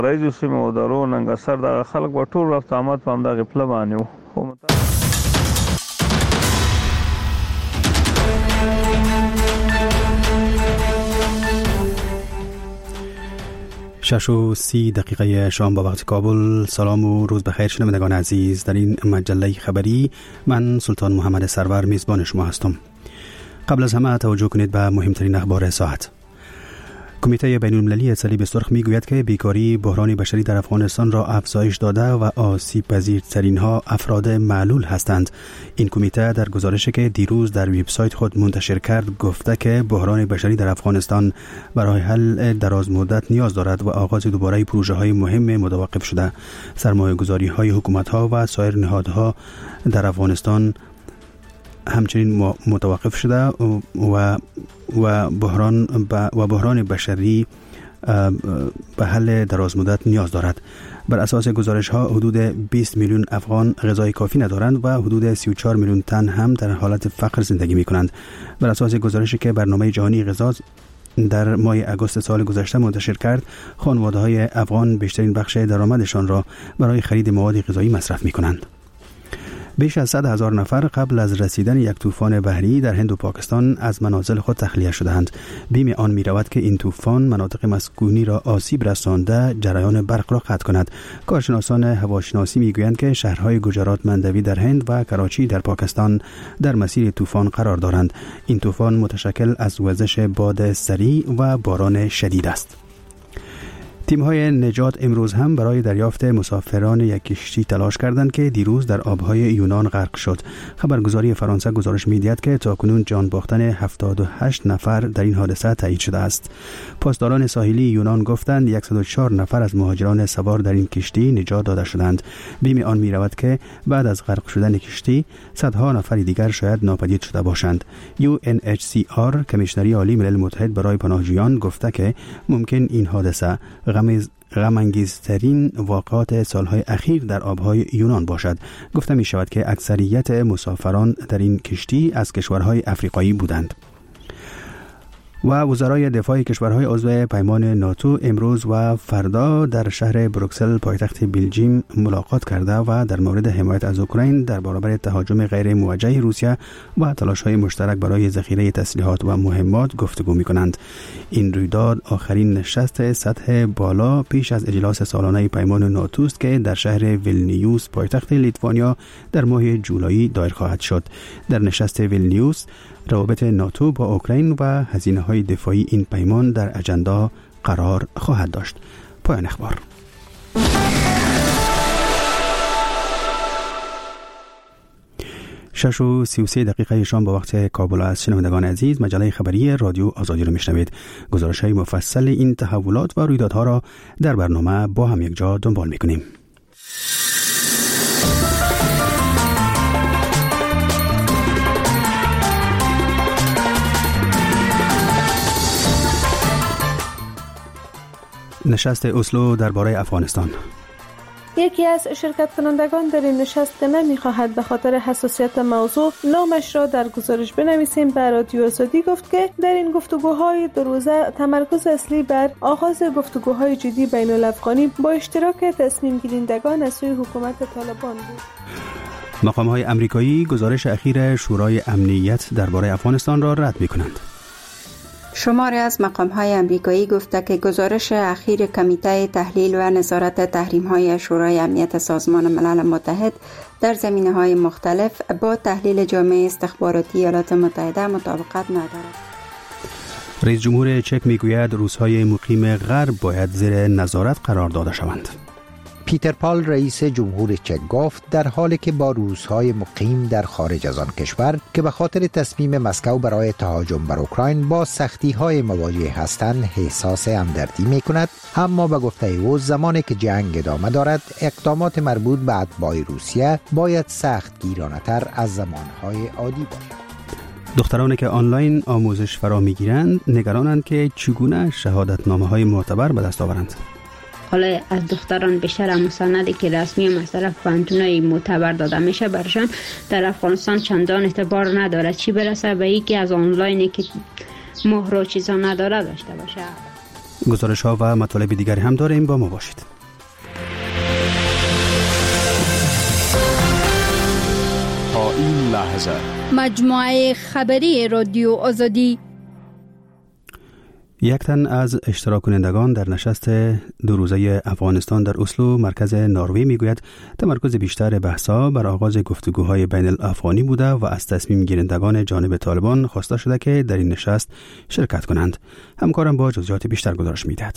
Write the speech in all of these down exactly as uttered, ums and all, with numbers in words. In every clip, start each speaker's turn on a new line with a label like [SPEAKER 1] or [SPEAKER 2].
[SPEAKER 1] رئیس سیمه ودارو ننګسر د خلک په ټول رفت آمد په همدغه پله باندې و.
[SPEAKER 2] شش و سی دقیقه شام با وقت کابل. سلام و روز بخیر شنوندگان عزیز. در این مجله خبری من سلطان محمد سرور میزبان شما هستم. قبل از همه توجه کنید به مهمترین اخبار ساعت. کمیته بین‌المللی صلیب سرخ میگوید که بیکاری بحران بشری در افغانستان را افزایش داده و آسیب پذیرترین ها افراد معلول هستند. این کمیته در گزارشی که دیروز در وبسایت خود منتشر کرد گفته که بحران بشری در افغانستان برای حل دراز مدت نیاز دارد و آغاز دوباره پروژه های مهم متوقف شده. سرمایه‌گذاری های حکومت ها و سایر نهادها در افغانستان همچنین متوقف شده و و بحران و بحران بشری به حل دراز مدت نیاز دارد. بر اساس گزارش ها حدود بیست میلیون افغان غذای کافی ندارند و حدود سی و چهار میلیون تن هم در حالت فقر زندگی می کنند. بر اساس گزارشی که برنامه جهانی غذا در ماه اگست سال گذشته منتشر کرد، خانواده های افغان بیشترین بخش درآمدشان را برای خرید مواد غذایی مصرف می کنند. بیش از صد هزار نفر قبل از رسیدن یک طوفان بحری در هند و پاکستان از منازل خود تخلیه شدند. بیم آن می رود که این طوفان مناطق مسکونی را آسیب رسانده جریان برق را قطع کند. کارشناسان هواشناسی می گویند که شهرهای گجرات مندوی در هند و کراچی در پاکستان در مسیر طوفان قرار دارند. این طوفان متشکل از وزش باد سریع و باران شدید است. تیم‌های نجات امروز هم برای دریافت مسافران یک کشتی تلاش کردند که دیروز در آب‌های یونان غرق شد. خبرگزاری فرانسه گزارش می‌دهد که تاکنون جان باختن هفتاد و هشت نفر در این حادثه تایید شده است. پاسداران ساحلی یونان گفتند صد و چهار نفر از مهاجران سوار در این کشتی نجات داده شدند. بیم آن می‌رود که بعد از غرق شدن کشتی صدها نفر دیگر شاید ناپدید شده باشند. یو ان اچ سی آر کمیشنری عالی ملل متحد برای پناهجویان گفته که ممکن این حادثه غم‌انگیزترین واقعات سالهای اخیر در آبهای یونان باشد. گفته می شود که اکثریت مسافران در این کشتی از کشورهای افریقایی بودند. و وزرای دفاع کشورهای عضو پیمان ناتو امروز و فردا در شهر بروکسل پایتخت بلژیم ملاقات کرده و در مورد حمایت از اوکراین در برابر تهاجم غیر موجه روسیه و تلاش‌های مشترک برای ذخیره تسلیحات و مهمات گفتگو می‌کنند. این رویداد آخرین نشست سطح بالا پیش از اجلاس سالانه پیمان ناتو است که در شهر ویلنیوس پایتخت لیتوانیا در ماه جولای دایر خواهد شد. در نشست ویلنیوس روابط ناتو با اوکراین و هزینه‌های دفاعی این پیمان در اجندا قرار خواهد داشت. پایان اخبار. شش و سی و سه دقیقه شام با وقت کابل است. شنوندگان عزیز، مجله خبری رادیو آزادی را میشنوید. گزارش‌های مفصل این تحولات و رویدادها را در برنامه با هم یک جا دنبال می‌کنیم. نشست اسلو درباره افغانستان.
[SPEAKER 3] یکی از شرکت کنندگان در این نشست که نمی‌خواهد به خاطر حساسیت موضوع نامش را در گزارش بنویسیم به رادیو آزادی گفت که در این گفتگوهای دو روزه تمرکز اصلی بر آغاز گفتگوهای جدی بین الافغانی با اشتراک تصمیم گیرندگان از سوی حکومت طالبان بود.
[SPEAKER 2] مقام‌های آمریکایی گزارش اخیر شورای امنیت درباره افغانستان را رد می‌کنند.
[SPEAKER 4] شماری از مقام‌های آمریکایی گفته که گزارش اخیر کمیته تحلیل و نظارت تحریم‌های شورای امنیت سازمان ملل متحد در زمینه‌های مختلف با تحلیل جامعه استخباراتی ایالات متحده مطابقت ندارد.
[SPEAKER 2] رئیس جمهور چک میگوید روس‌های مقیم غرب باید زیر نظارت قرار داده شوند.
[SPEAKER 5] پیتر پال رئیس جمهور چک گفت در حالی که با روس‌های مقیم در خارج از آن کشور که به خاطر تصمیم مسکو برای تهاجم بر اوکراین با سختی‌های مواجه هستند احساس همدردی می‌کند، اما به گفته او زمانی که جنگ ادامه دارد اقدامات مربوط به اتباع روسیه باید سخت گیرانه‌تر از زمانهای عادی باشد.
[SPEAKER 2] دخترانی که آنلاین آموزش فرا می‌گیرند نگرانند که چگونه شهادتنامه‌های معتبر به دست آورند.
[SPEAKER 6] حالا از دختران بیشتر مستندی که رسمی از طرف پانتونای معتبر داده میشه برشان در افغانستان چندان اعتبار نداره، چی برسه به اینکه از آنلاینی که مهر و چیزا نداره داشته باشه.
[SPEAKER 2] گزارش ها و مطالب دیگری هم داریم، با ما باشید.
[SPEAKER 7] تا این لحظه
[SPEAKER 8] مجموعه خبری رادیو آزادی.
[SPEAKER 2] یک تن از اشتراک کنندگان در نشست دو روزه افغانستان در اسلو مرکز نروژ میگوید تمرکز بیشتر بحث‌ها بر آغاز گفتگوهای بین الافغانی بوده و از تصمیم گیرندگان جانب طالبان خواسته شده که در این نشست شرکت کنند. همکارم با جزئیات بیشتر گزارش می‌دهد.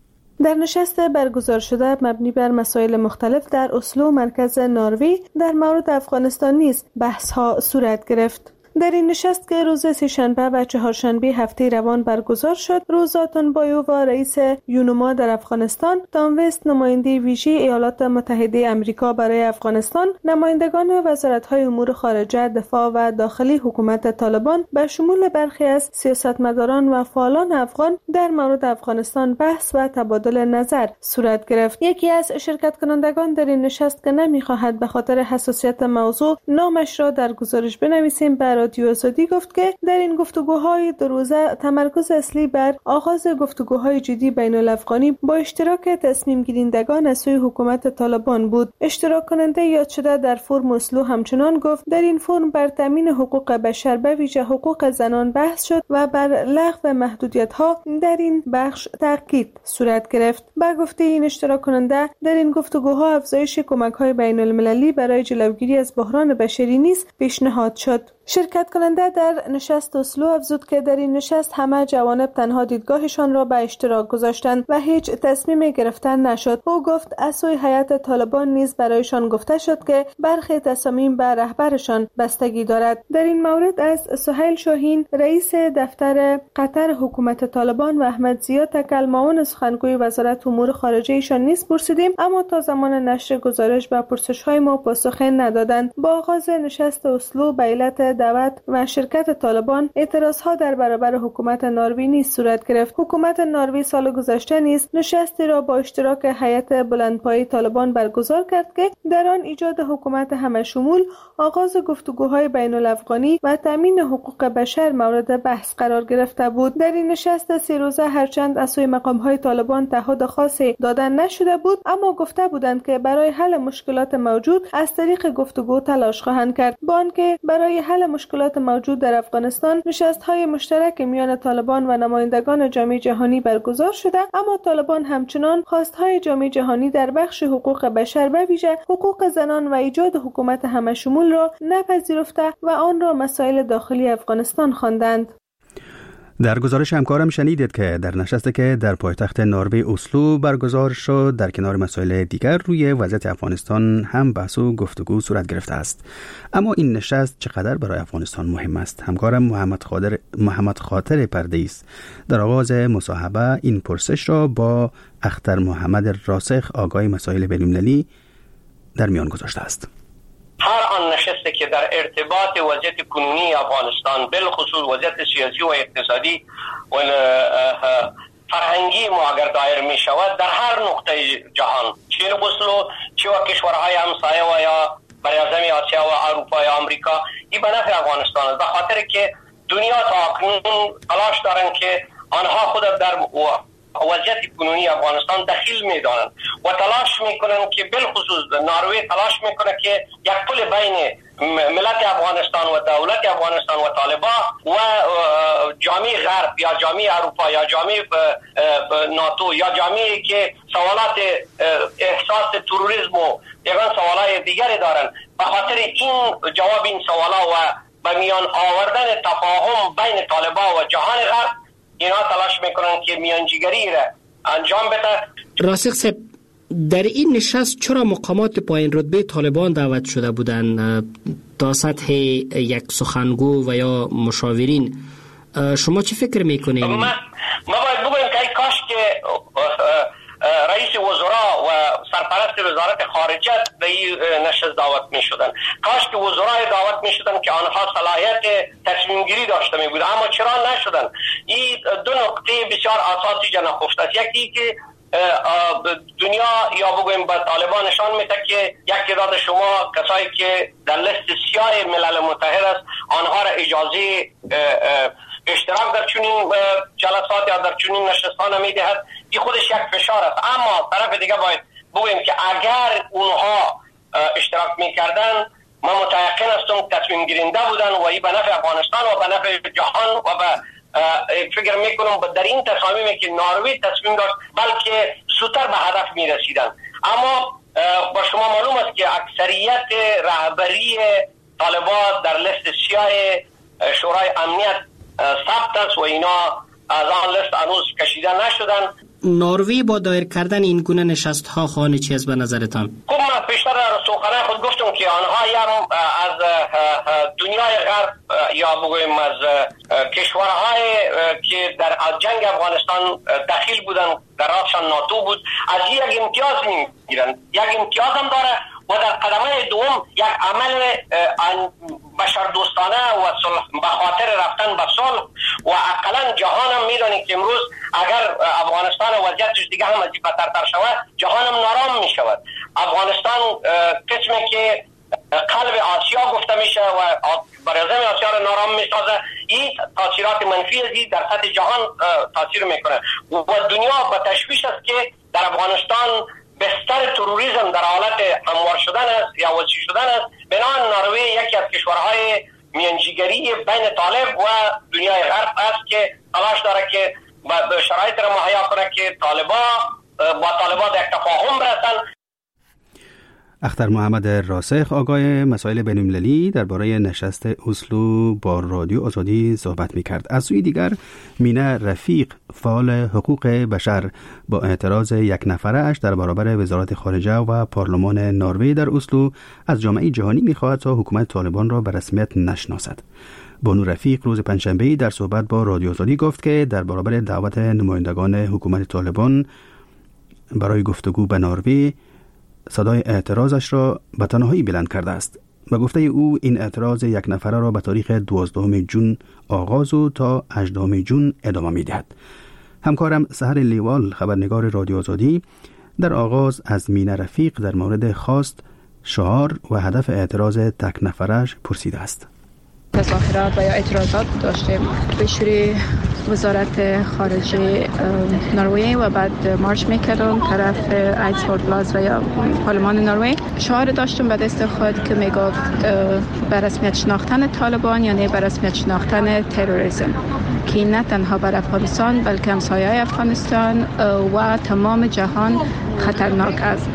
[SPEAKER 3] در نشست برگزار شده مبنی بر مسائل مختلف در اسلو مرکز نروژ در مورد افغانستان نیز بحث‌ها صورت گرفت. در این نشست که روز سه‌شنبه و چهارشنبه هفته روان برگزار شد، روزا تنبایو و رئیس یونما در افغانستان، تام وست نماینده ویژه ایالات متحده آمریکا برای افغانستان، نمایندگان وزارت‌های امور خارجه، دفاع و داخلی حکومت طالبان به شمول برخی از سیاستمداران و فعالان افغان در مورد افغانستان بحث و تبادل نظر صورت گرفت. یکی از شرکت کنندگان در این نشست که نمی‌خواهد به خاطر حساسیت موضوع نامش را در گزارش بنویسیم، برای رادیو آزادی گفت که در این گفتگوهای دو روزه تمرکز اصلی بر آغاز گفتگوهای جدی بین الافغانی با اشتراک تصمیم گیرندگان از سوی حکومت طالبان بود. اشتراک کننده یاد شده در فرم اسلو همچنان گفت در این فرم بر تامین حقوق بشر به ویژه حقوق زنان بحث شد و بر لغو محدودیت‌ها در این بخش تاکید صورت گرفت. با گفته این اشتراک کننده در این گفتگوها افزایش کمک‌های بین‌المللی برای جلوگیری از بحران بشری نیز پیشنهاد شد. شرکت کننده در نشست اسلو افزود که در این نشست همه جوانب تنها دیدگاهشان را به اشتراک گذاشتند و هیچ تصمیم گرفتن نشد. او گفت از سوی هیئت طالبان نیز برایشان گفته شد که برخی تصامیم به رهبرشان بستگی دارد. در این مورد از سهیل شاهین رئیس دفتر قطر حکومت طالبان و احمد ضیا تکل معاون سخنگوی وزارت امور خارجه ایشان نیز پرسیدیم، اما تا زمان نشر گزارش به پرسش‌های ما پاسخ ندادند. با آغاز نشست اسلو به علت دعوت و شرکت طالبان اعتراضها در برابر حکومت نروژ نیز صورت گرفت. حکومت نروژ سال گذشته نیز نشستی را با اشتراک هیئت بلندپایه طالبان برگزار کرد که در آن ایجاد حکومت همشمول، آغاز گفتگوهای بین الافغانی و تامین حقوق بشر مورد بحث قرار گرفته بود. در این نشست سه روزه هرچند از سوی مقام‌های طالبان تعهد خاصی دادن نشده بود، اما گفته بودند که برای حل مشکلات موجود از طریق گفتگو تلاش خواهند کرد. با آنکه برای حل مشکلات موجود در افغانستان نشست‌های مشترک میان طالبان و نمایندگان جامعه جهانی برگزار شده، اما طالبان همچنان خواست‌های جامعه جهانی در بخش حقوق بشر و ویژه حقوق زنان و ایجاد حکومت همشمول را نپذیرفته و آن را مسائل داخلی افغانستان خواندند.
[SPEAKER 2] در گزارش همکارم شنیدید که در نشستی که در پایتخت نروژ اسلو برگزار شد، در کنار مسائل دیگر روی وضعیت افغانستان هم بحث و گفتگو صورت گرفته است. اما این نشست چقدر برای افغانستان مهم است؟ همکارم محمد خاطر محمد خاطر پردیس در آغاز مصاحبه این پرسش را با اختر محمد راسخ آگاه مسائل بین‌المللی در میان گذاشته است.
[SPEAKER 9] هر آن نشسته که در ارتباط وضعیت کنونی افغانستان، بالخصوص وضعیت سیاسی و اقتصادی و فرهنگی ما اگر دایر می شود در هر نقطه جهان، چه اسلو چه و کشورهای همسایه و یا براعظم آسیا و اروپا یا آمریکا، این به نفع افغانستان است، به خاطر که دنیا تا اکنون تلاش دارند که آنها خود در وضعیت کنونی افغانستان دخیل می‌دانند و تلاش می‌کنند که بالخصوص نروژ تلاش می‌کنه که یک پل بین ملت افغانستان و دولت افغانستان و طالبان و جامعه غرب یا جامعه اروپا یا جامعه ناتو یا جامعه که سوالات احساس تروریسم و یگان سوالات دیگری دارند، به خاطر این جواب این سوالا و به میان آوردن تفاهم بین طالبان و جهان غرب اینا تلاش میکنن که میانجیگری را انجام بده.
[SPEAKER 10] راسخ صاحب، در این نشست چرا مقامات پایین رتبه طالبان دعوت شده بودند تا سطح یک سخنگو و یا مشاورین؟ شما چه فکر میکنید؟
[SPEAKER 9] ما ما باید بگویم که کاش که رئیس وزراء و سرپرست وزارت خارجه به این نشست دعوت می شدن. کاش که وزرای دعوت می شدن که آنها صلاحیت تصمیم گیری داشته می بودن، اما چرا نشدن؟ این دو نکته بسیار اساسی جا نخفته است. یکی که دنیا یا بگویم به طالبان نشان میده که یک تعداد شما کسایی که در لیست سیاه ملل متحد است آنها را اجازه اشتراک در چنین جلسات یا در چنین نشستان میدهد، این خودش یک فشار است. اما طرف دیگه باید بگوییم که اگر اونها اشتراک میکردن، من متيقن هستم تصمیم گیرنده بودن و این به نفع افغانستان و به نفع جهان و به فکر میکنم در این تصامیمی که نروژ تصمیم داشت بلکه زودتر به هدف میرسیدن. اما با شما معلوم است که اکثریت رهبری طالبان در لیست سیاه شورای امنیت ثبت است و اینا از آن لیست هنوز کشیده نشدن.
[SPEAKER 10] نروژ با دایر کردن این گونه نشست ها خواهان چی است به نظرتان؟
[SPEAKER 9] خب من پیشتر در سخنرانی خود گفتم که آنها یا از دنیای غرب یا بگویم از کشورهای که در از جنگ افغانستان دخیل بودن، در راسشان ناتو بود، از یک امتیاز میگیرن. یک امتیاز هم داره و در قدمه دوم یک عمل بشردوستانه و صلح به خاطر رفتن به صلح و اقلا جهان هم میدونید که امروز اگر افغانستان وضعیتش دیگه هم از این بدتر شود، جهان هم نارام می شود. افغانستان قسمی که قلب آسیا گفته میشه و براعظم آسیا را نارام می سازه، این تاثیرات منفی ازی در سطح جهان تاثیر میکنه و دنیا به تشویش است که در افغانستان بستر تروریسم در حالت هموار شدن است یا وسیع شدن است. بنابراین نروژ یکی از کشورهای میانجیگری بین طالب و دنیای غرب است که تلاش داره که به شرایط را مهیا کنه که طالبا با طالبا در تفاهم برسن.
[SPEAKER 2] اختر محمد راسخ آگاه مسائل بین‌المللی درباره نشست اسلو با رادیو آزادی صحبت می‌کرد. از سوی دیگر مینه رفیق فعال حقوق بشر با اعتراض یک نفره‌اش در برابر وزارت خارجه و پارلمان نروژ در اسلو از جامعه جهانی می‌خواهد تا حکومت طالبان را به رسمیت نشناسد. بانو رفیق روز پنجشنبه در صحبت با رادیو آزادی گفت که در برابر دعوت نمایندگان حکومت طالبان برای گفتگو به نروژ صدای اعتراضش را به تنهایی بلند کرده است. به گفته او این اعتراض یک نفره را به تاریخ دوازدهم جون آغاز و تا هجدهم جون ادامه می‌دهد. همکارم سحر لیوال خبرنگار رادیو آزادی در آغاز از مینه رفیق در مورد خواست، شعار و هدف اعتراض تک نفرش پرسیده است.
[SPEAKER 11] تظاهرات و یا اعتراضات داشتیم به شوری وزارت خارجه نروژ و بعد مارچ میکردم طرف ایکسفورد پلاس و یا پارلمان نروژ. شعار داشتم به دست خود که میگفت به رسمیت شناختن طالبان یعنی به رسمیت شناختن تروریسم که نه تنها بر افغانستان بلکه همسایه‌های افغانستان و تمام جهان خطرناک است.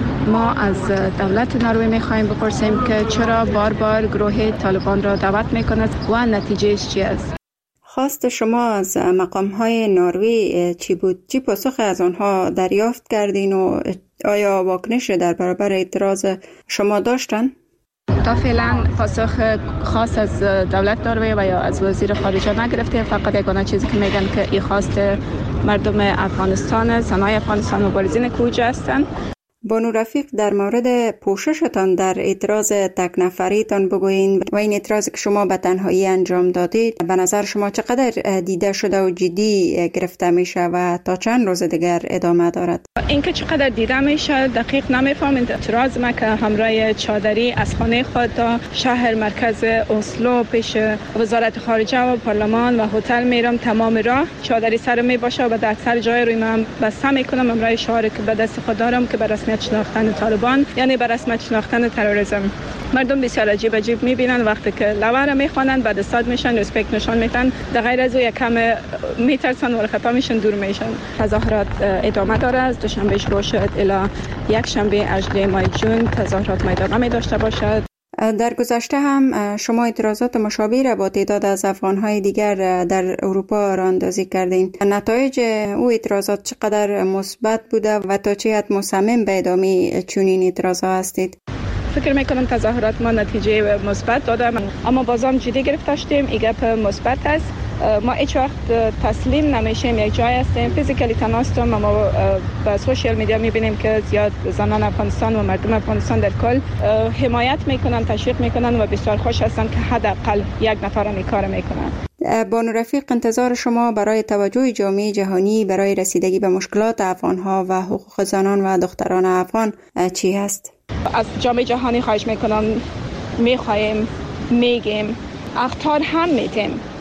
[SPEAKER 11] ما از دولت نروژ میخوایم بپرسیم که چرا بار بار گروه طالبان را دعوت میکند و نتیجهش چی است؟
[SPEAKER 4] خواست شما از مقام‌های نروژ چی بود؟ چی پاسخ از آنها دریافت کردین و آیا واکنش در برابر اعتراض شما داشتن؟
[SPEAKER 11] تا فعلا پاسخ خاص از دولت نروژ و یا از وزیر خارجه نگرفته. فقط یگانه چیزی که میگن که این خواست مردم افغانستان، زنای افغانستان مبارزین کوچه هستند.
[SPEAKER 4] بانو رفیق در مورد پوششتان در اعتراض تک نفریتان بگوین و این اعتراض که شما به تنهایی انجام دادید به نظر شما چقدر دیده شده و جدی گرفته میشه و تا چند روز دیگر ادامه دارد؟
[SPEAKER 11] اینکه چقدر دیده میشه دقیق نمیفهم. اعتراض ما که همراه چادری از خانه خود تا شهر مرکز اسلو پیش وزارت خارجه و پارلمان و هتل میرم، تمام راه چادری سر می باشه و به اکثر جای روی من بسته میکنم همراه شعاری که به دست خود دارم که به رسمیت شناختن طالبان یعنی به رسمیت شناختن تروریسم. مردم بسیار عجیب عجیب میبینن وقتی که لوحه را میخوانن، بعد استاد میشن، ریسپکت نشان میدن، در غیر از او یک کم میترسن و خفه میشن، دور میشن. تظاهرات ادامه داره. از دوشنبه شروع شد الی یک شنبه هجدهم ماه جون تظاهرات ادامه می داشته باشد.
[SPEAKER 4] در گذشته هم شما اعتراضات مشابه را با تعداد از افغان‌های دیگر در اروپا راه‌اندازی کردین. نتایج او اعتراضات چقدر مثبت بوده و تا چه حد مصمم به ادامه چنین اعتراضات هستید؟
[SPEAKER 11] فکر میکنم تظاهرات ما نتیجه مثبت داده، اما بازم جدی گرفتیم. این گپ مثبت است. ما هیچ وقت تسلیم نمیشیم. یک جای هستیم فیزیکالی تناستم، اما با سوشیال میدیا میبینیم که زیاد زنان افغانستان و مردم افغانستان در کل حمایت میکنن، تشویق میکنن و بسیار خوش هستن که حداقل یک نفر این کار میکنن.
[SPEAKER 4] بانو رفیق، انتظار شما برای توجه جامعه جهانی برای رسیدگی به مشکلات افغانها و حقوق زنان و دختران افغان چی هست؟
[SPEAKER 11] از جامعه جهانی خواهش میکنم، میخوایم، میگیم، اخطار هم میتیم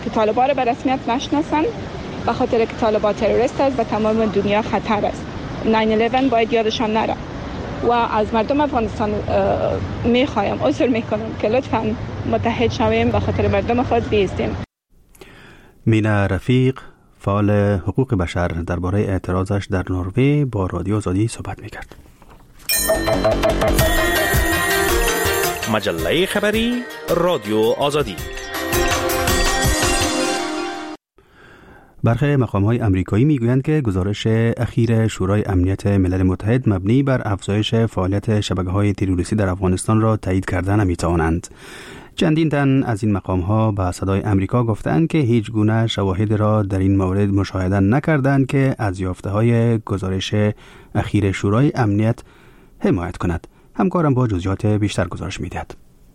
[SPEAKER 11] که طالبان را به رسمیت نشناسند، به خاطر که طالبان تروریست است و تمام دنیا خطر است. نه یازده باید یادشان نره و از مردم افغانستان میخوایم عذر میکنم که لطفاً متحد شویم، به خاطر مردم خود بیستیم.
[SPEAKER 2] مینا رفیق، فعال حقوق بشر، درباره اعتراضش در نروژ با رادیو آزادی صحبت میکرد.
[SPEAKER 12] مجله خبری رادیو آزادی.
[SPEAKER 2] برخی مقام‌های آمریکایی میگویند که گزارش اخیر شورای امنیت ملل متحد مبنی بر افزایش فعالیت شبکه‌های تروریستی در افغانستان را تایید کردن نمی‌توانند. چندین تن از این مقام‌ها به صدای آمریکا گفتند که هیچ گونه شواهد را در این مورد مشاهده نکردند که از یافته‌های گزارش اخیر شورای امنیت حمایت کند. همکارم با جزئیات بیشتر گزارش می‌دهد.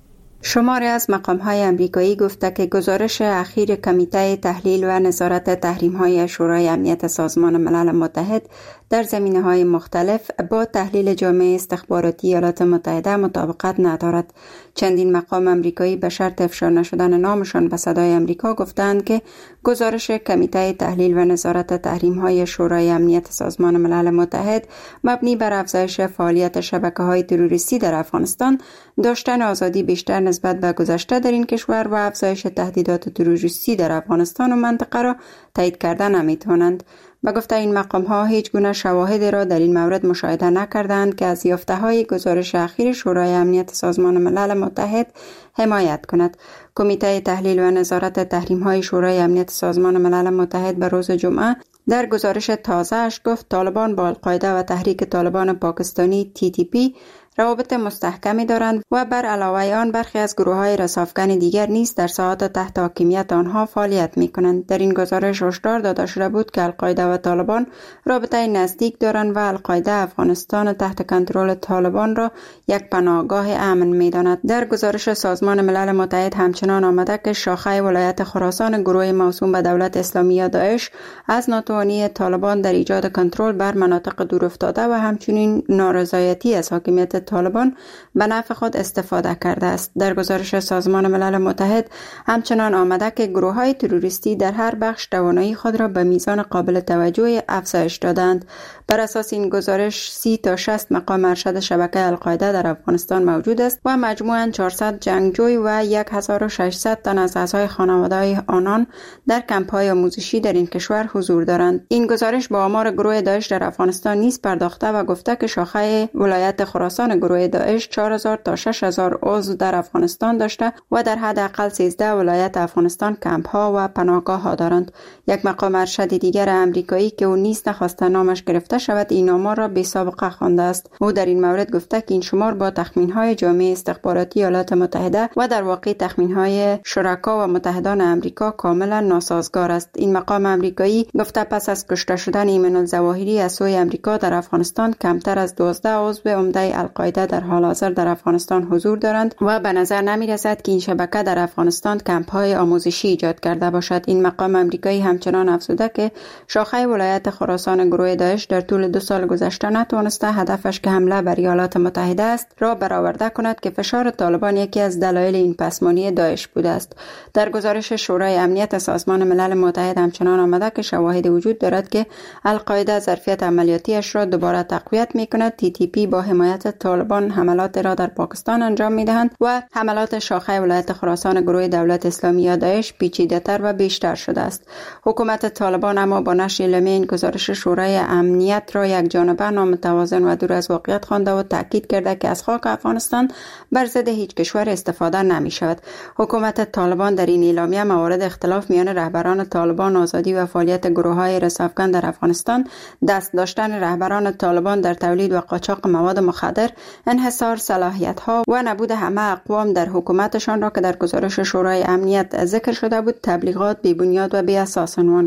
[SPEAKER 4] شماری از مقام‌های آمریکایی گفته که گزارش اخیر کمیته تحلیل و نظارت تحریم‌های شورای امنیت سازمان ملل متحد در زمینه‌های مختلف با تحلیل جامعه استخباراتی ایالات متحده مطابقت ندارد. چندین مقام آمریکایی به شرط افشا نشدن نامشان به صدای آمریکا گفتند که گزارش کمیته تحلیل و نظارت تحریم‌های شورای امنیت سازمان ملل متحد مبنی بر افزایش فعالیت شبکه‌های تروریستی در افغانستان، داشتن آزادی بیشتر نسبت به گذشته در این کشور و افزایش تهدیدات تروریستی در افغانستان و منطقه را تایید کردن نمی‌توانند. با گفته این مقام‌ها هیچ گونه شواهدی را در این مورد مشاهده نکردند که از یافته‌های گزارش اخیر شورای امنیت سازمان ملل متحد حمایت کند. کمیته تحلیل و نظارت تحریم‌های شورای امنیت سازمان ملل متحد به روز جمعه در گزارش تازه‌اش گفت طالبان با القاعده و تحریک طالبان پاکستانی تی تی پی روابط مستحکمی دارند و بر علاوه آن برخی از گروه‌های رسافکن دیگر نیز در ساحات تحت حاکمیت آنها فعالیت می‌کنند. در این گزارش هشدار داده شده بود که القاعده و طالبان رابطه نزدیک دارند و القاعده افغانستان تحت کنترل طالبان را یک پناهگاه امن می‌داند. در گزارش سازمان ملل متحد همچنان آمده که شاخه ولایت خراسان گروه موسوم به دولت اسلامی یا داعش از ناتوانی طالبان در ایجاد کنترل بر مناطق دورافتاده و همچنین نارضایتی از حاکمیت طالبان به نفع خود استفاده کرده است. در گزارش سازمان ملل متحد همچنان آمده که گروه‌های تروریستی در هر بخش توانایی خود را به میزان قابل توجهی افزایش دادند. بر اساس این گزارش سی تا شصت مقام ارشد شبکه القاعده در افغانستان موجود است و مجموعاً چهارصد جنگجوی و هزار و ششصد تن از اعضای خانواده‌های آنان در کمپ‌های آموزشی در این کشور حضور دارند. این گزارش با آمار گروه داعش در افغانستان نیز پرداخته و گفته که شاخه ولایت خراسان گروه داعش چهار هزار تا شش هزار عضو در افغانستان داشته و در حداقل سیزده ولایت افغانستان کمپ‌ها و پناهگاه‌ها دارند. یک مقام ارشد دیگر آمریکایی که او نیز نخواسته نامش گرفته شود این آمار را بی‌سابقه خوانده است. او در این مورد گفته که این شمار با تخمین‌های جامعه استخباراتی ایالات متحده و در واقع تخمین‌های شرکا و متحدان آمریکا کاملا ناسازگار است. این مقام آمریکایی گفته پس از کشته شدن ایمن الظواهری از سوی آمریکا در افغانستان کمتر از دوازده عضو عمده القاعده در حال حاضر در افغانستان حضور دارند و به نظر نمی رسد که این شبکه در افغانستان کمپ‌های آموزشی ایجاد کرده باشد. این مقام آمریکایی همچنان افزوده که شاخه ولایت خراسان گروه داعش در طول دو سال گذشته نتوانسته هدفش که حمله بر ایالات متحده است را برآورده کند که فشار طالبان یکی از دلایل این پسمانی داعش بوده است. در گزارش شورای امنیت سازمان ملل متحد همچنان آمده که شواهد وجود دارد که القاعده ظرفیت عملیاتیش را دوباره تقویت می‌کند. تی تی پی با حمایت طالبان حملات را در پاکستان انجام می‌دهند و حملات شاخه ولایت خراسان گروه دولت اسلامی یا داعش پیچیده‌تر و بیشتر شده است. حکومت طالبان اما با نشر اعلامیه این گزارش شورای امنیت را یک جانبه نامتوازن و دور از واقعیت خوانده و تاکید کرده که از خاک افغانستان بر ضد هیچ کشور استفاده نمی‌شود. حکومت طالبان در این اعلامیه موارد اختلاف میان رهبران طالبان، آزادی و فعالیت گروه‌های رسافکن در افغانستان، دست داشتن رهبران طالبان در تولید و قاچاق مواد مخدر، انحصار صلاحیت‌ها و نبود همه اقوام در حکومتشان را که در گزارش شورای امنیت ذکر شده بود تبلیغات بی‌بنیاد و بی‌اساس عنوان کرد.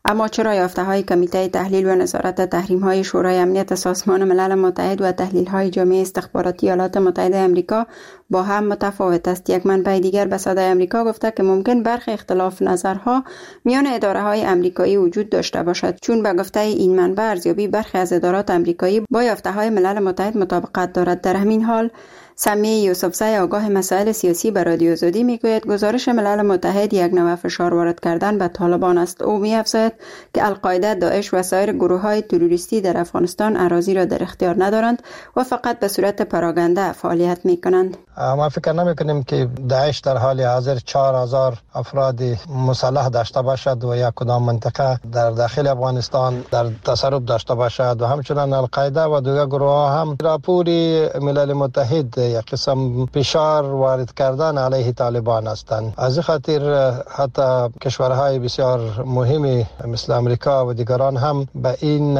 [SPEAKER 4] اما چرا یافته‌های کمیته تحلیل و نظارت تحریم‌های شورای امنیت سازمان ملل متحد و تحلیل‌های جامعه استخباراتی ایالات متحده آمریکا با هم متفاوت است؟ یک منبع دیگر به صدای آمریکا گفته که ممکن برخی اختلاف نظرها میان اداره‌های آمریکایی وجود داشته باشد، چون به گفته این منبع ارزیابی برخی از ادارات آمریکایی با یافته‌های ملل متحد مطابقت دارد. در همین حال سمیه یوسفزای آگاه مسائل سیاسی به رادیو آزادی میگوید گزارش ملل متحد یک نوع فشار وارد کردن به طالبان است. او می‌افزاید که القاعده، داعش و سایر گروه‌های تروریستی در افغانستان اراضی را در اختیار ندارند و فقط به صورت پراگنده فعالیت می‌کنند.
[SPEAKER 13] ما فکر نمی‌کنیم که داعش در حال حاضر چهار هزار افراد مسلح داشته باشد و یک کدام منطقه در داخل افغانستان در تصرف داشته باشد و همچنین القاعده و دیگر گروه‌ها هم راپوری ملل متحد یک قسم فشار وارد کردن علیه طالبان هستند. از این خاطر حتی کشورهای بسیار مهمی مثل امریکا و دیگران هم به این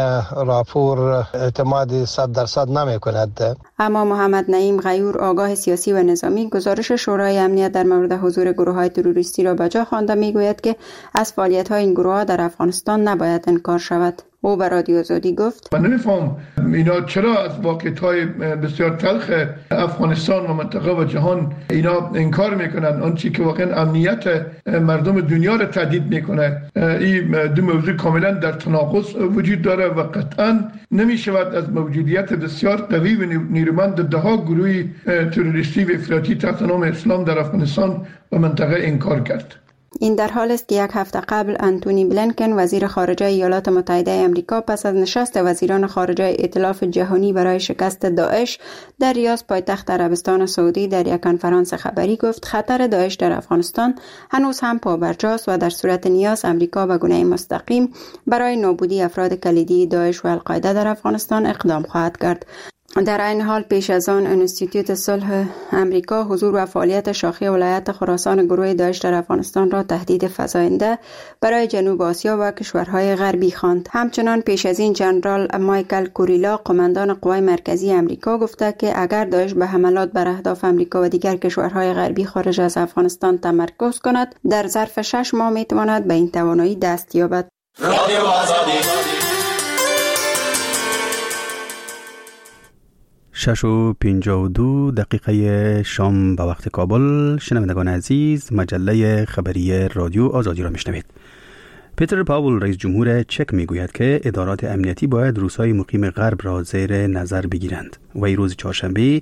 [SPEAKER 13] راپور اعتماد صد درصد نمی کند.
[SPEAKER 4] اما محمد نعیم غیور آگاه سیاسی و نظامی گزارش شورای امنیت در مورد حضور گروه‌های تروریستی را به جا خوانده میگوید که از فعالیت‌های این گروه‌ها در افغانستان نباید انکار شود. او به رادیو آزادی گفت:
[SPEAKER 14] من نمی‌فهم اینا چرا از واقعیت‌های بسیار تلخ افغانستان و منطقه و جهان اینا انکار میکنن، آنچه که واقعا امنیت مردم دنیا را تهدید میکنه. این دو موضوع کاملا در تناقض وجود داره و قطعا نمیشود از موجودیت بسیار قوی و نیرومند دهها گروه تروریستی و افراطی تحت نام اسلام در افغانستان و منطقه انکار کرد.
[SPEAKER 4] این در حال است که یک هفته قبل انتونی بلینکن وزیر خارجه ایالات متحده آمریکا پس از نشست وزیران خارجه ائتلاف جهانی برای شکست داعش در ریاض پایتخت عربستان سعودی در یک کنفرانس خبری گفت خطر داعش در افغانستان هنوز هم پابرجاست و در صورت نیاز آمریکا به گونه مستقیم برای نابودی افراد کلیدی داعش و القاعده در افغانستان اقدام خواهد کرد. در این حال پیش از آن انستیتوت صلح امریکا حضور و فعالیت شاخه ولایت خراسان گروه داعش در افغانستان را تهدید فزاینده برای جنوب آسیا و کشورهای غربی خواند. همچنان پیش از این جنرال مایکل کوریلا قماندان قوای مرکزی امریکا گفته که اگر داعش به حملات بر اهداف امریکا و دیگر کشورهای غربی خارج از افغانستان تمرکز کند در ظرف شش ماه میتواند به این توانایی دست یابد. رادیو آزادی.
[SPEAKER 2] شش و پنجاه و دو دقیقه شام به وقت کابل. شنوندگان عزیز، مجله خبری رادیو آزادی را میشنوید. پیتر پاول رئیس جمهور چک میگوید که ادارات امنیتی باید روسای مقیم غرب را زیر نظر بگیرند. وی روز چهارشنبه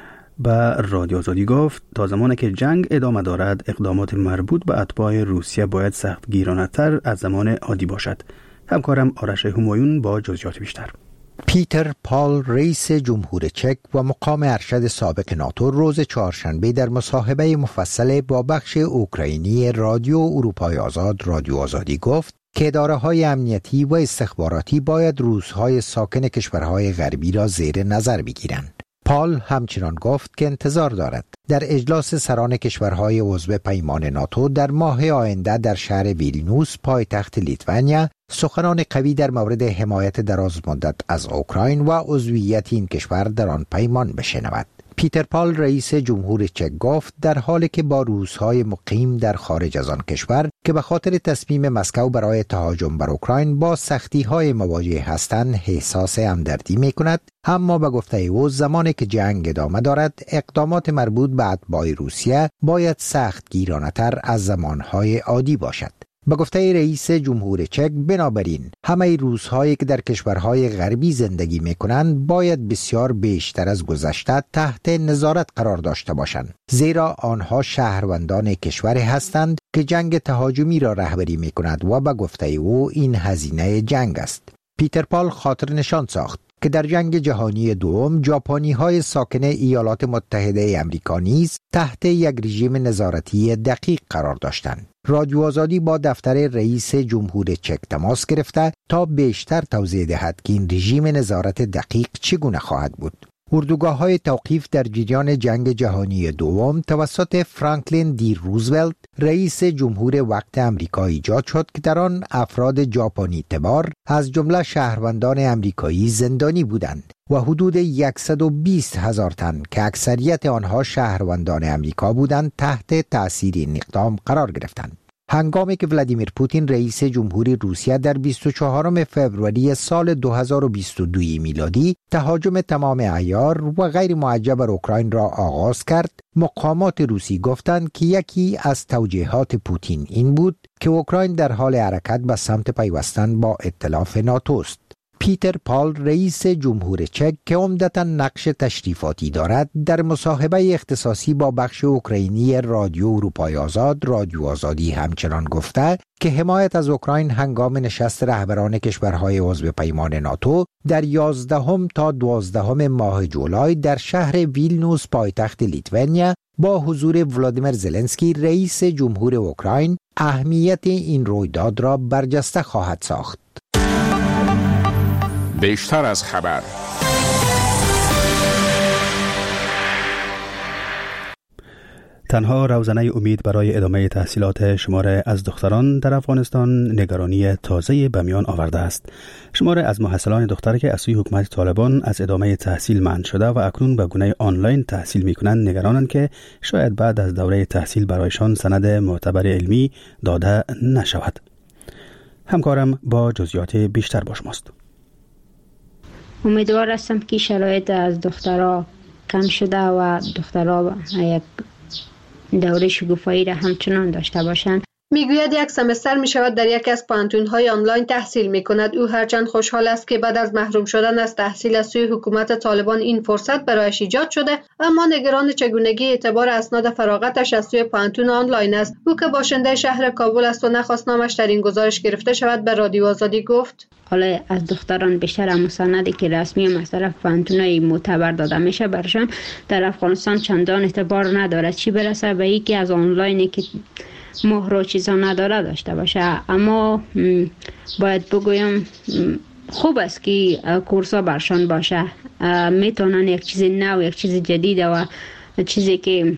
[SPEAKER 2] به رادیو آزادی گفت تا زمانی که جنگ ادامه دارد اقدامات مربوط به اتباع روسیه باید سخت گیرانه‌تر از زمان عادی باشد. همکارم آرش همایون با جزئیات بیشتر.
[SPEAKER 5] پیتر پال رئیس جمهور چک و مقام ارشد سابق ناتو روز چهارشنبه در مصاحبه مفصل با بخش اوکراینی رادیو اروپای آزاد رادیو آزادی گفت که اداره‌های امنیتی و استخباراتی باید روس‌های ساکن کشورهای غربی را زیر نظر بگیرند. پال همچنان گفت که انتظار دارد در اجلاس سران کشورهای عضو پیمان ناتو در ماه آینده در شهر ویلنیوس پایتخت لیتوانیا سخنان قوی در مورد حمایت درازمدت از اوکراین و عضویت این کشور در آن پیمان بشنود. پیتر پال رئیس جمهور چک گفت در حالی که با روس‌های مقیم در خارج از آن کشور که به خاطر تصمیم مسکو برای تهاجم بر اوکراین با سختی‌های مواجه هستند احساس همدردی می‌کند، اما به گفته او زمانی که جنگ ادامه دارد اقدامات مربوط به اتباع روسیه باید سخت گیرانه‌تر از زمانهای عادی باشد. به گفته رئیس جمهور چک بنابراین همه روس‌هایی که در کشورهای غربی زندگی می‌کنند باید بسیار بیشتر از گذشته تحت نظارت قرار داشته باشند، زیرا آنها شهروندان کشوری هستند که جنگ تهاجمی را رهبری می‌کند و به گفته او این هزینه جنگ است. پیتر پال خاطر نشان ساخت که در جنگ جهانی دوم ژاپنی‌های ساکن ایالات متحده آمریکا نیز تحت یک رژیم نظارتی دقیق قرار داشتند. رادیو آزادی با دفتر رئیس جمهور چک تماس گرفته تا بیشتر توضیح دهد که این رژیم نظارت دقیق چگونه خواهد بود. اردوگاه‌های توقیف در جریان جنگ جهانی دوم توسط فرانکلین دی روزولت رئیس جمهور وقت آمریکا ایجاد شد که در آن افراد ژاپنی تبار از جمله شهروندان آمریکایی زندانی بودند و حدود صد و بیست هزار تن که اکثریت آنها شهروندان آمریکا بودند تحت تأثیر این اقدام قرار گرفتند. هنگامی که ولادیمیر پوتین رئیس جمهوری روسیه در بیست و چهارم فوریه سال دو هزار و بیست و دو میلادی تهاجم تمام عیار و غیر معجل بر اوکراین را آغاز کرد، مقامات روسی گفتند که یکی از توجیهات پوتین این بود که اوکراین در حال حرکت به سمت پیوستن با ائتلاف ناتو است. پیتر پال رئیس جمهور چک که عمدتاً نقش تشریفاتی دارد در مصاحبه اختصاصی با بخش اوکراینی رادیو اروپای آزاد رادیو آزادی همچنان گفته که حمایت از اوکراین هنگام نشست رهبران کشورهای عضو پیمان ناتو در یازدهم تا دوازدهم ماه جولای در شهر ویلنیوس پایتخت لیتوانیا با حضور ولادیمیر زلنسکی رئیس جمهور اوکراین اهمیت این رویداد را برجسته خواهد ساخت.
[SPEAKER 7] بیشتر از خبر.
[SPEAKER 2] تنها روزنه امید برای ادامه تحصیلات شمار از دختران در افغانستان نگرانی تازه به میان آورده است. شمار از محصلان دختر که از سوی حکومت طالبان از ادامه تحصیل منع شده و اکنون به گونه آنلاین تحصیل می‌کنند نگرانند که شاید بعد از دوره تحصیل برایشان سند معتبر علمی داده نشود. همکارم با جزئیات بیشتر با شماست.
[SPEAKER 6] امیدوار هستم که شرایط از دخترها کم شده و دخترها یک دوره شگوفایی را همچنان داشته باشند.
[SPEAKER 3] میگوید یک سمستر می شود در یکی از پانتون‌های آنلاین تحصیل می کند. او هرچند خوشحال است که بعد از محروم شدن از تحصیل از سوی حکومت طالبان این فرصت برایش ایجاد شده، اما نگران چگونگی اعتبار اسناد فراغتش از سوی پانتون آنلاین است. او که باشنده شهر کابل است و نخواست نامش در این گزارش گرفته شود به رادیو آزادی گفت:
[SPEAKER 6] حالا از دختران بیشتر مستندی که رسمی از طرف پانتونای معتبر داده میشه برشان در افغانستان چندان اعتبار ندارد، چی برسه به اینکه از آنلاینی که مهر و چیزا نداره داشته باشه. اما باید بگویم خوب است که کورسا برشان باشه، میتونن یک چیز نو، یک چیز جدید و چیزی که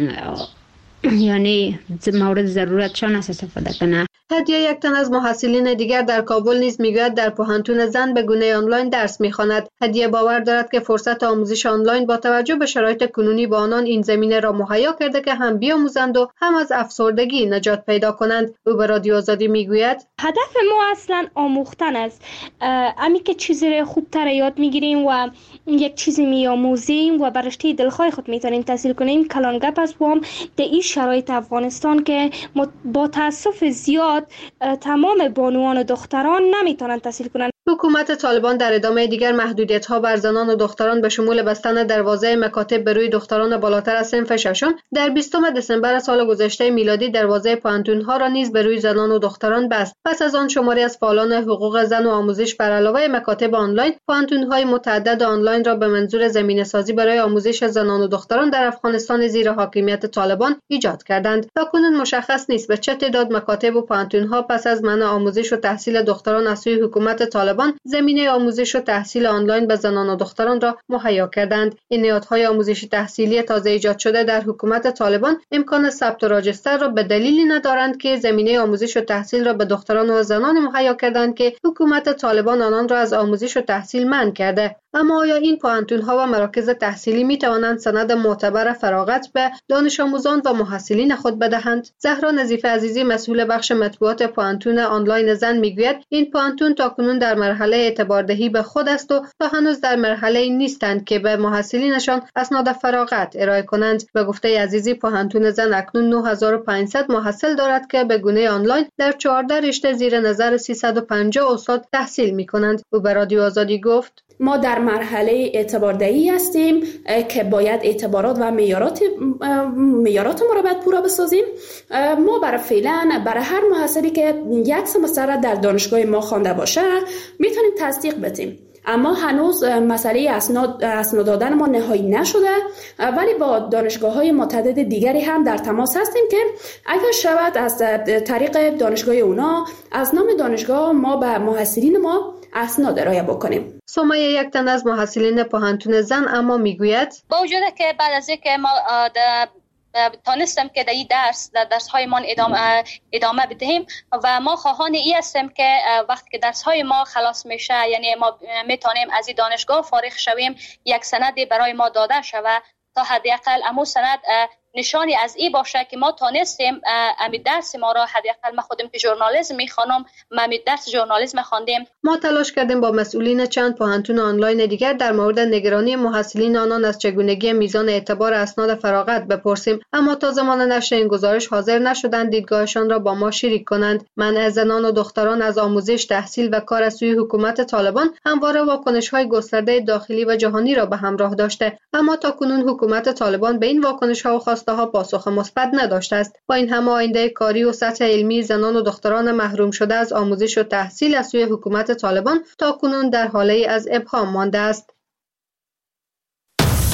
[SPEAKER 6] یعنی مورد ضرورتشان است استفاده کنه.
[SPEAKER 3] هدیه یک تن از محصلین دیگر در کابل نیز میگوید در پوهنتون زن به گونه آنلاین درس میخواند. هدیه باور دارد که فرصت آموزش آنلاین با توجه به شرایط کنونی با آنان این زمینه را مهیا کرده که هم بیاموزند و هم از افسردگی نجات پیدا کنند. او به رادیو آزادی میگوید:
[SPEAKER 15] هدف ما اصلا آموختن است، امی که چیزی خوبتر یاد میگیریم و یک چیزی میآموزیم و برشته دلخواه خود میتونیم تحصیل کنیم. کلان گپ است وام در این شرایط افغانستان که با تاسف زیاد تمام بانوان و دختران نمیتونن تحصیل کنند.
[SPEAKER 3] حکومت طالبان در ادامه دیگر محدودیت‌ها بر زنان و دختران به شمول بستن دروازه مکاتب به روی دختران بالاتر از صنف ششم در بیستم دسامبر سال گذشته میلادی دروازه پانتون‌ها را نیز به روی زنان و دختران بست. پس از آن شماری از فعالان حقوق زن و آموزش بر علاوه مکاتب آنلاین پانتون‌های متعدد آنلاین را به منظور زمینه‌سازی برای آموزش زنان و دختران در افغانستان زیر حاکمیت طالبان ایجاد کردند. تاکنون مشخص نیست به چه تعداد مکاتب و پانتون‌ها پس از منع آموزش و تحصیل دختران از سوی حکومت طالبان زمینه آموزش و تحصیل آنلاین به زنان و دختران را مهیا کردند. این نهادهای آموزشی تحصیلی تازه ایجاد شده در حکومت طالبان امکان ثبت و راجستر را به دلیلی ندارند که زمینه آموزش و تحصیل را به دختران و زنان مهیا کردند که حکومت طالبان آنان را از آموزش و تحصیل منع کرده. اما آیا این پوهنتون‌ها و مراکز تحصیلی می توانند سند معتبر فراغت به دانش آموزان و محصلین خود بدهند؟ زهرا نظیف عزیزی مسئول بخش مطبوعات پوهنتون آنلاین زن میگوید این پوهنتون تاکنون در مرحله اعتباردهی به خود است و تا هنوز در مرحله نیستند که به محصلینشان اسناد فراغت ارائه کنند. به گفته عزیزی پوهنتون زن اکنون نه هزار و پانصد محصل دارد که به گونه آنلاین در چهارده رشته زیر نظر سیصد و پنجاه استاد تحصیل می‌کنند. او به رادیو آزادی گفت:
[SPEAKER 16] ما در مرحله اعتباردهی هستیم که باید اعتبارات و معیارات معیارات ما را باید پورا بسازیم. ما برای فعلا برای هر محصلی که یک سمستر در دانشگاه ما خوانده باشه میتونیم تصدیق بدیم، اما هنوز مسئله اسناد اسناد دادن ما نهایی نشده، ولی با دانشگاه‌های متعدد دیگری هم در تماس هستیم که اگر شود از طریق دانشگاه اونا از نام دانشگاه ما به محصلین ما اسناد ارائه بکنیم.
[SPEAKER 3] سمیه یک تن از محصلین پوهنتون زن اما میگوید:
[SPEAKER 17] با وجود که بعد از اینکه ما تانستم که در این درس در درس های ما ادامه ادامه بدهیم و ما خواهان ای هستیم که وقتی که درس های ما خلاص میشه، یعنی ما میتونیم از این دانشگاه فارغ شویم، یک سندی برای ما داده شود تا حداقل امو سند نشانی از این باشه که ما تانستیم امی درس ما را، حداقل ما خودم که ژورنالیسم میخوانم، ما امی درس ژورنالیسم خواندیم.
[SPEAKER 3] ما تلاش کردیم با مسئولین چند پوهنتون آنلاین دیگر در مورد نگرانی محصلین آنان از چگونگی میزان اعتبار اسناد فراغت بپرسیم، اما تا زمان نشر این گزارش حاضر نشدند دیدگاهشان را با ما شریک کنند. منع زنان و دختران از آموزش، تحصیل و کار از سوی حکومت طالبان همواره واکنش‌های گسترده داخلی و جهانی را به همراه داشته، اما تاکنون حکومت طالبان به این واکنش‌ها و خواسته‌ها پاسخ مثبت نداشته است. با این همه آینده کاری و سطح علمی زنان و دختران محروم شده از آموزش و تحصیل از سوی حکومت طالبان تاکنون در حاله از ابهام مانده است.